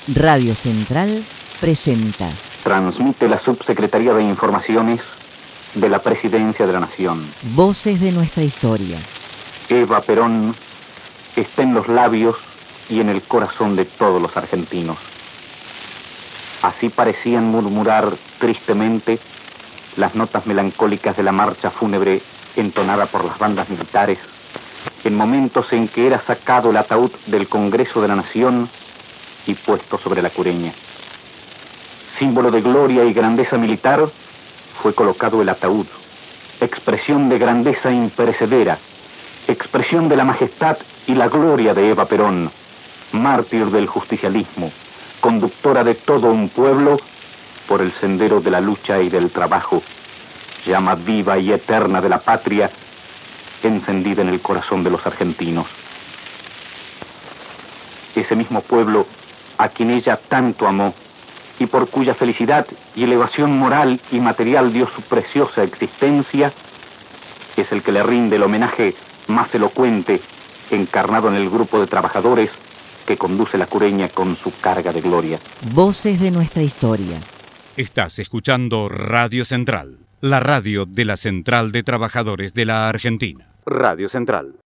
Radio Central presenta. Transmite la Subsecretaría de Informaciones de la Presidencia de la Nación. Voces de nuestra historia. Eva Perón está en los labios y en el corazón de todos los argentinos. Así parecían murmurar tristemente las notas melancólicas de la marcha fúnebre entonada por las bandas militares en momentos en que era sacado el ataúd del Congreso de la Nación y puesto sobre la cureña. Símbolo de gloria y grandeza militar, fue colocado el ataúd, expresión de grandeza imperecedera, expresión de la majestad y la gloria de Eva Perón, mártir del justicialismo, conductora de todo un pueblo por el sendero de la lucha y del trabajo, llama viva y eterna de la patria, encendida en el corazón de los argentinos. Ese mismo pueblo a quien ella tanto amó y por cuya felicidad y elevación moral y material dio su preciosa existencia, es el que le rinde el homenaje más elocuente encarnado en el grupo de trabajadores que conduce la cureña con su carga de gloria. Voces de nuestra historia. Estás escuchando Radio Central, la radio de la Central de Trabajadores de la Argentina. Radio Central.